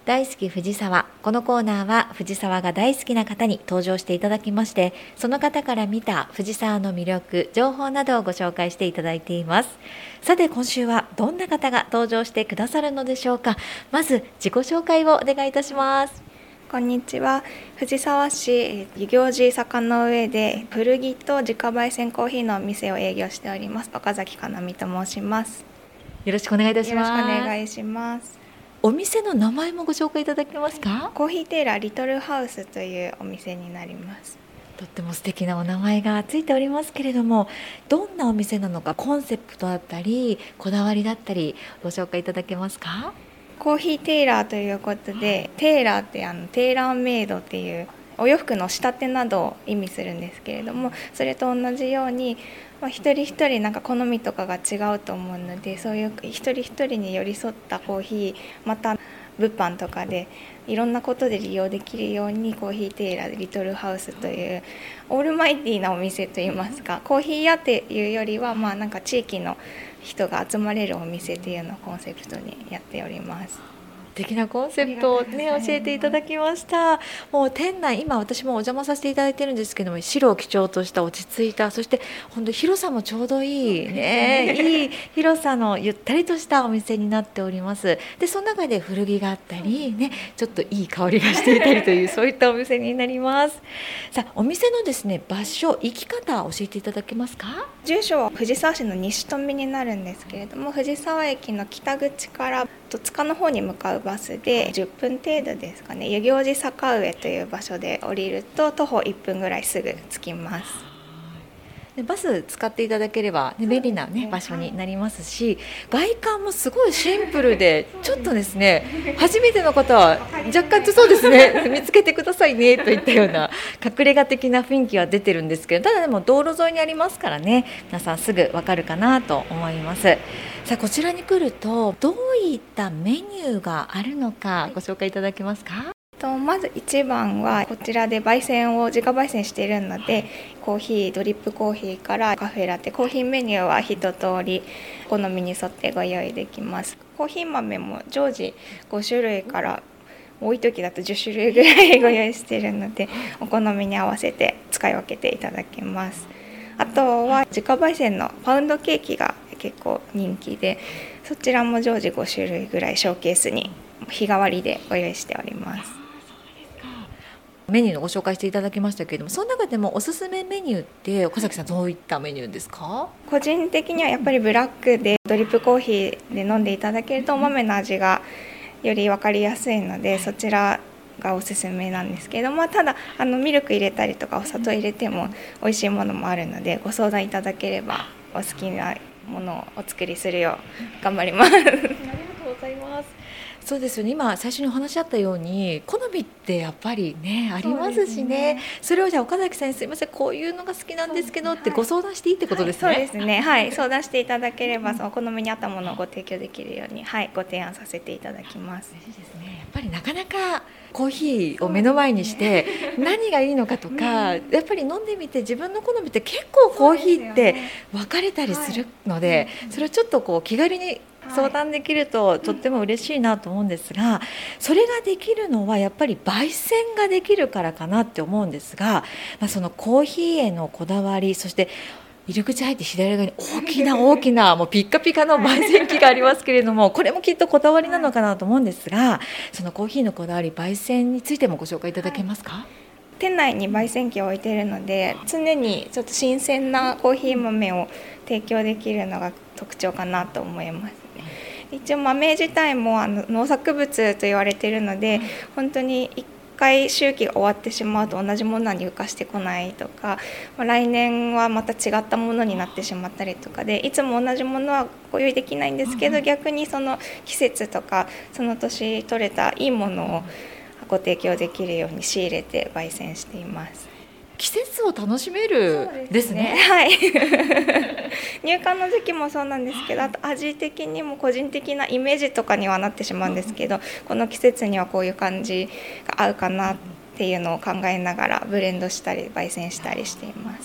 大好き藤沢。このコーナーは藤沢が大好きな方に登場していただきまして、その方から見た藤沢の魅力、情報などをご紹介していただいています。さて今週はどんな方が登場してくださるのでしょうか。まず自己紹介をお願いいたします。 こんにちは。藤沢市遊行寺坂の上で古着と自家焙煎コーヒーのお店を営業しております岡崎かなみと申します。 よろしくお願いいたします。 よろしくお願いします。 お店の名前もご紹介いただけますか？ コーヒーテイラーリトルハウスというお店になります。 とっても素敵なお名前がついておりますけれども、どんなお店なのか、コンセプトだったりこだわりだったりご紹介いただけますか？ コーヒーテイラーということで、テイラーってテイラーメイドっていうお洋服の仕立てなどを意味するんですけれども、それと同じように、一人一人なんか好みとかが違うと思うので、そういう一人一人に寄り添ったコーヒー、また物販とかでいろんなことで利用できるようにコーヒーテイラーリトルハウスというオールマイティーなお店といいますか、コーヒー屋っていうよりはなんか地域の人が集まれるお店っていうのをコンセプトにやっております。 素敵なコンセプトをね教えていただきました。もう店内、今私もお邪魔させていただいてるんですけども、白を基調とした落ち着いた、そして本当広さもちょうどいいね、いい広さのゆったりとしたお店になっております。でその中で古着があったりね、ちょっといい香りがしていたりというそういったお店になります。さあお店のですね場所、行き方教えていただけますか？ 住所は藤沢市の西富になるんですけれども、藤沢駅の北口から戸塚の方に向かうバスで10分程度ですかね、遊行寺坂上という場所で降りると徒歩1分ぐらいすぐ着きます。 バス使っていただければ、便利な、場所になりますし、外観もすごいシンプルで、ちょっとですね初めての方は若干そうですね見つけてくださいねといったような隠れ家的な雰囲気は出てるんですけど、ただでも道路沿いにありますからね、皆さんすぐわかるかなと思います。さあこちらに来るとどういったメニューがあるのかご紹介いただけますか？ まず一番はこちらで焙煎を自家焙煎しているので、コーヒー、ドリップコーヒーからカフェラテ、コーヒーメニューは一通り好みに沿ってご用意できます。コーヒー豆も常時5種類から多い時だと10種類ぐらいご用意しているので、お好みに合わせて使い分けていただけます。あとは自家焙煎のパウンドケーキが結構人気で、そちらも常時5種類ぐらいショーケースに日替わりでご用意しております。 メニューのご紹介していただきましたけれども、その中でもおすすめメニューって岡崎さんどういったメニューですか？ 個人的にはやっぱりブラックでドリップコーヒーで飲んでいただけるとお豆の味がより分かりやすいので、そちらがおすすめなんですけれども、ただミルク入れたりとかお砂糖入れても美味しいものもあるので、ご相談いただければお好きなものをお作りするよう頑張ります。ありがとうございます。そうですよね、今最初にお話しあったように好みってやっぱりねありますしね、それをじゃあ岡崎さんにすいませんこういうのが好きなんですけどってご相談していいってことですね。 そうですね、はい、相談していただければそのお好みに合ったものをご提供できるように、ご提案させていただきます。 嬉しいですね。やっぱりなかなかコーヒーを目の前にして何がいいのかとか、やっぱり飲んでみて自分の好みって結構コーヒーって分かれたりするので、それをちょっと気軽に相談できるととっても嬉しいなと思うんですが、それができるのはやっぱり焙煎ができるからかなって思うんですが、そのコーヒーへのこだわり、そして入り口入って左側に大きなもうピッカピカの焙煎機がありますけれども、これもきっとこだわりなのかなと思うんですが、そのコーヒーのこだわり、焙煎についてもご紹介いただけますか？ 店内に焙煎機を置いているので、常にちょっと新鮮なコーヒー豆を提供できるのが特徴かなと思います。一応豆自体も農作物と言われているので、本当に1回周期が終わってしまうと同じものは入荷してこないとか、来年はまた違ったものになってしまったりとかで、いつも同じものはご用意できないんですけど、逆にその季節とかその年取れたいいものをご提供できるように仕入れて焙煎しています。 季節を楽しめるですね。 はい。入荷の時期もそうなんですけど、あと味的にも個人的なイメージとかにはなってしまうんですけど、この季節にはこういう感じが合うかなっていうのを考えながらブレンドしたり焙煎したりしています。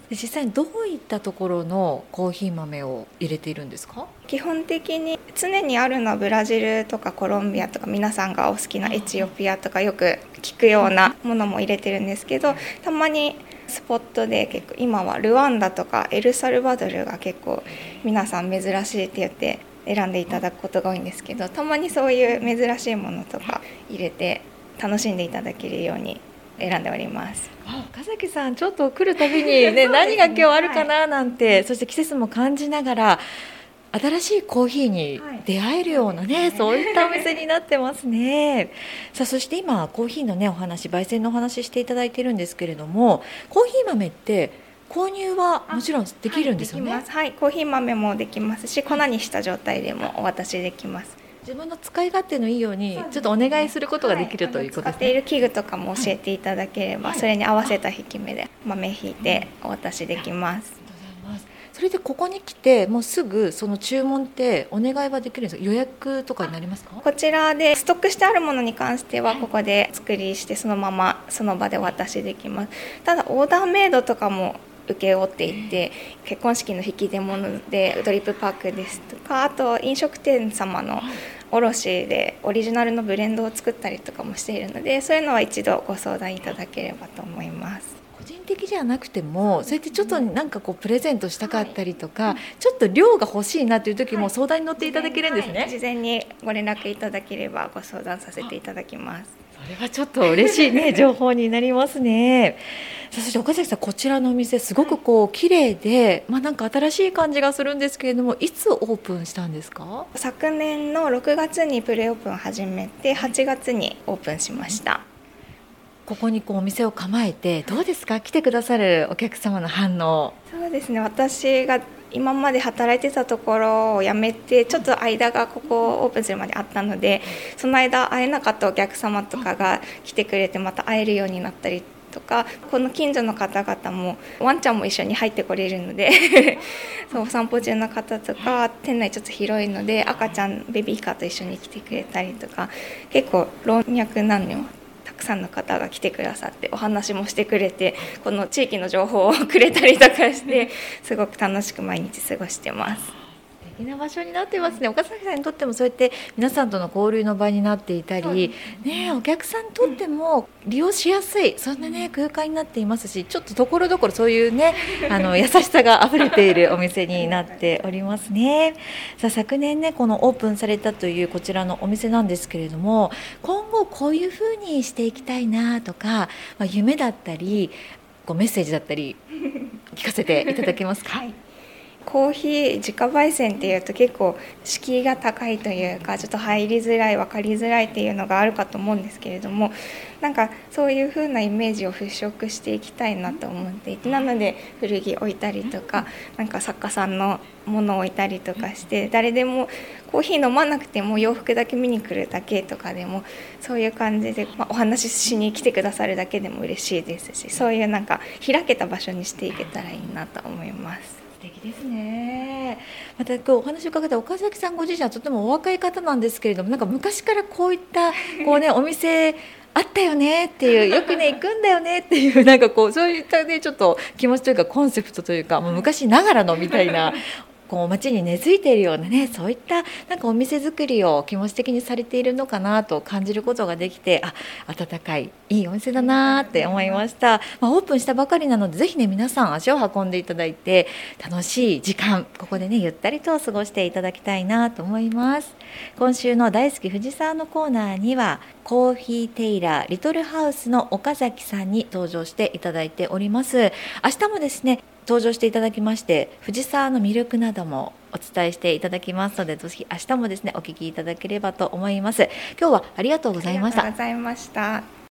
で実際にどういったところのコーヒー豆を入れているんですか？ 基本的に常にあるのはブラジルとかコロンビアとか、皆さんがお好きなエチオピアとかよく聞くようなものも入れてるんですけど、たまにスポットで結構今はルワンダとかエルサルバドルが結構皆さん珍しいって言って選んでいただくことが多いんですけど、たまにそういう珍しいものとか入れて楽しんでいただけるように選んでおります。 岡崎さん、ちょっと来るたびに、ね、何が今日あるかななんて、はい、そして季節も感じながら新しいコーヒーに出会えるようなね、そういったお店になってますね。さあ、そして今コーヒーのねお話、焙煎のお話していただいているんですけれども、コーヒー豆って購入はもちろんできるんですよね。 はい、はい、コーヒー豆もできますし、粉にした状態でもお渡しできます。 自分の使い勝手のいいようにちょっとお願いすることができるということですね。 使っている器具とかも教えていただければ、それに合わせた引き目で豆引いてお渡しできます。 それでここに来てもうすぐその注文ってお願いはできるんですか？予約とかになりますか？ こちらでストックしてあるものに関してはここで作りしてそのままその場でお渡しできます。ただオーダーメイドとかも請け負っていて、結婚式の引き出物でドリップパックですとか、あと飲食店様の卸でオリジナルのブレンドを作ったりとかもしているので、そういうのは一度ご相談いただければと思います。 個人的じゃなくてもそうやってちょっとなんかこうプレゼントしたかったりとか、ちょっと量が欲しいなという時も相談に乗っていただけるんですね。 事前にご連絡いただければご相談させていただきます。 それはちょっと嬉しいね情報になりますね。そして岡崎さん、こちらのお店すごくこう綺麗で、なんか新しい感じがするんですけれども、いつオープンしたんですか？ 昨年の6月にプレオープン始めて8月にオープンしました。 ここにこうお店を構えてどうですか？来てくださるお客様の反応。 そうですね、私が今まで働いてたところを辞めてちょっと間がここをオープンするまであったので、その間会えなかったお客様とかが来てくれてまた会えるようになったりとか、この近所の方々もワンちゃんも一緒に入ってこれるのでそう、お散歩中の方とか、店内ちょっと広いので赤ちゃんベビーカーと一緒に来てくれたりとか、結構老若男女たくさんの方が来てくださってお話もしてくれて、この地域の情報をくれたりとかしてすごく楽しく毎日過ごしてます。 素敵な場所になってますね。岡崎さんにとってもそうやって皆さんとの交流の場になっていたり、ね、お客さんにとっても利用しやすい、そんな、ね、空間になっていますし、ちょっとところどころそういう、ね、優しさがあふれているお店になっておりますね。さあ、昨年、ね、このオープンされたというこちらのお店なんですけれども、今後こういうふうにしていきたいなとか、夢だったりこうメッセージだったり聞かせていただけますか？はい、 コーヒー自家焙煎っていうと結構敷居が高いというか、ちょっと入りづらい、分かりづらいっていうのがあるかと思うんですけれども、なんかそういう風なイメージを払拭していきたいなと思っていて、なので古着置いたりとか、なんか作家さんのものを置いたりとかして、誰でもコーヒー飲まなくても洋服だけ見に来るだけとかでも、そういう感じで、お話ししに来てくださるだけでも嬉しいですし、そういうなんか開けた場所にしていけたらいいなと思います。 素敵ですね。また今日お話を伺った岡崎さんご自身はとてもお若い方なんですけれども、なんか昔からこういったこう、ね、お店あったよねっていう、よくね行くんだよねっていう、なんかこうそういった、ね、ちょっと気持ちというかコンセプトというか、もう昔ながらのみたいなこう街に根付いているようなね、そういったなんかお店作りを気持ち的にされているのかなと感じることができて、温かいいいお店だなって思いました。オープンしたばかりなので、ぜひね皆さん足を運んでいただいて、楽しい時間ここでねゆったりと過ごしていただきたいなと思います。今週の大好き藤沢のコーナーには、コーヒーテイラーリトルハウスの岡崎さんに登場していただいております。明日もですね登場していただきまして、藤沢の魅力などもお伝えしていただきますので、ぜひ明日もですねお聞きいただければと思います。今日はありがとうございました。 ありがとうございました。